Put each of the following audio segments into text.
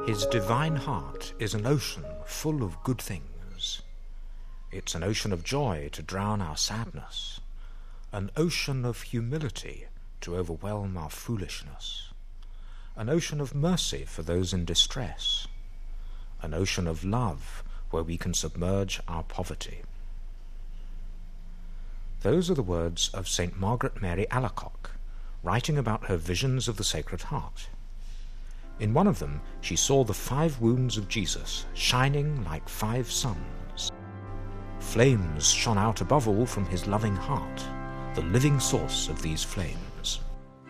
His divine heart is an ocean full of good things. It's an ocean of joy to drown our sadness, an ocean of humility to overwhelm our foolishness, an ocean of mercy for those in distress, an ocean of love where we can submerge our poverty. Those are the words of St. Margaret Mary Alacoque, writing about her visions of the Sacred Heart. In one of them, she saw the 5 wounds of Jesus shining like 5 suns. Flames shone out above all from his loving heart, the living source of these flames.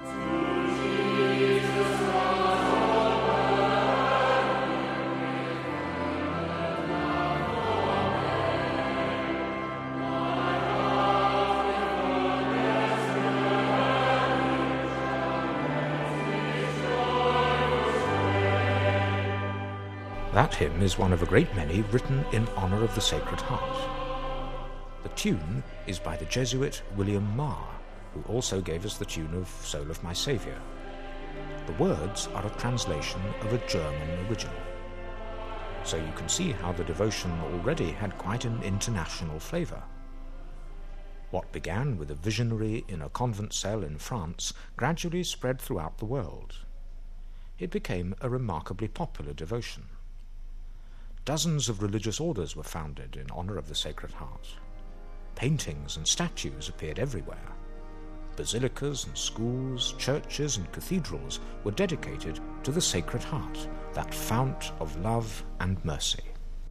That hymn is one of a great many written in honour of the Sacred Heart. The tune is by the Jesuit William Marr, who also gave us the tune of Soul of My Saviour. The words are a translation of a German original. So you can see how the devotion already had quite an international flavour. What began with a visionary in a convent cell in France gradually spread throughout the world. It became a remarkably popular devotion. Dozens of religious orders were founded in honour of the Sacred Heart. Paintings and statues appeared everywhere. Basilicas and schools, churches and cathedrals were dedicated to the Sacred Heart, that fount of love and mercy.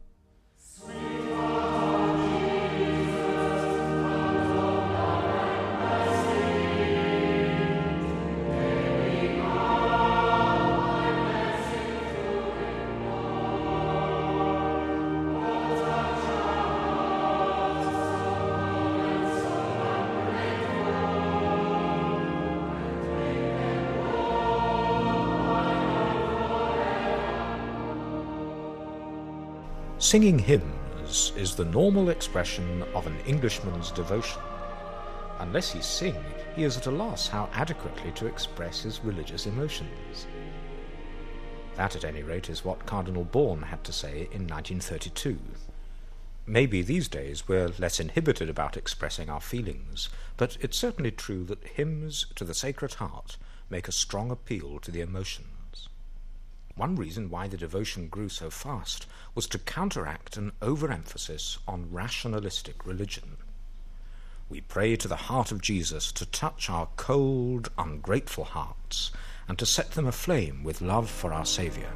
Singing hymns is the normal expression of an Englishman's devotion. Unless he sing, he is at a loss how adequately to express his religious emotions. That, at any rate, is what Cardinal Bourne had to say in 1932. Maybe these days we're less inhibited about expressing our feelings, but it's certainly true that hymns to the Sacred Heart make a strong appeal to the emotions. One reason why the devotion grew so fast was to counteract an overemphasis on rationalistic religion. We pray to the heart of Jesus to touch our cold, ungrateful hearts and to set them aflame with love for our Saviour.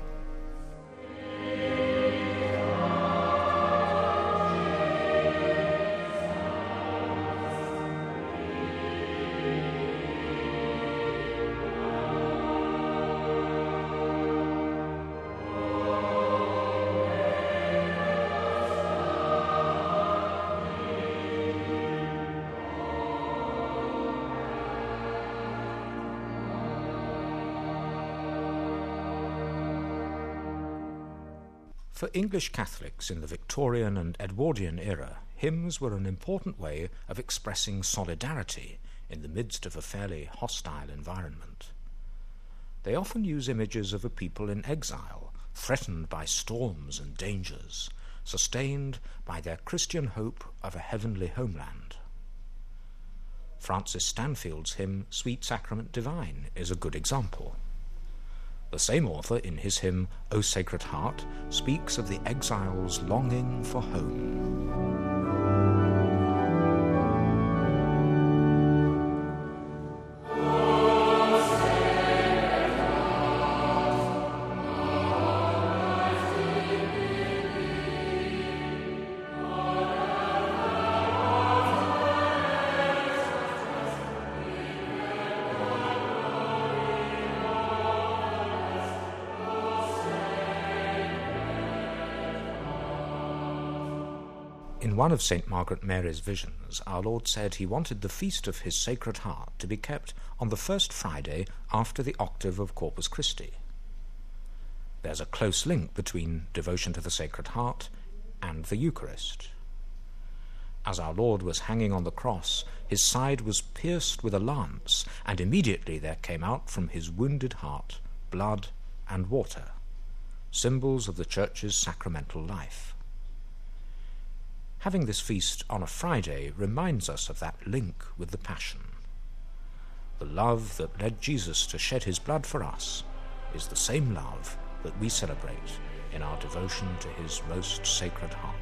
For English Catholics in the Victorian and Edwardian era, hymns were an important way of expressing solidarity in the midst of a fairly hostile environment. They often use images of a people in exile, threatened by storms and dangers, sustained by their Christian hope of a heavenly homeland. Francis Stanfield's hymn, Sweet Sacrament Divine, is a good example. The same author, in his hymn, O Sacred Heart, speaks of the exile's longing for home. In one of St. Margaret Mary's visions, our Lord said he wanted the feast of his Sacred Heart to be kept on the first Friday after the octave of Corpus Christi. There's a close link between devotion to the Sacred Heart and the Eucharist. As our Lord was hanging on the cross, his side was pierced with a lance, and immediately there came out from his wounded heart blood and water. symbols of the Church's sacramental life. Having this feast on a Friday reminds us of that link with the Passion. The love that led Jesus to shed his blood for us is the same love that we celebrate in our devotion to his most sacred heart.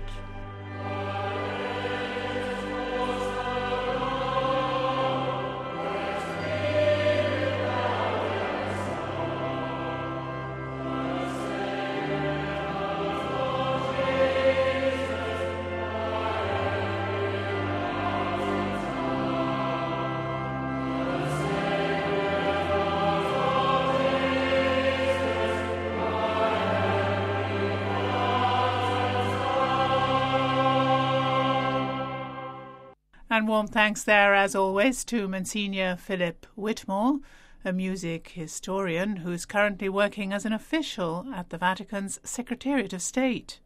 And warm thanks there, as always, to Monsignor Philip Whitmore, a music historian who's currently working as an official at the Vatican's Secretariat of State.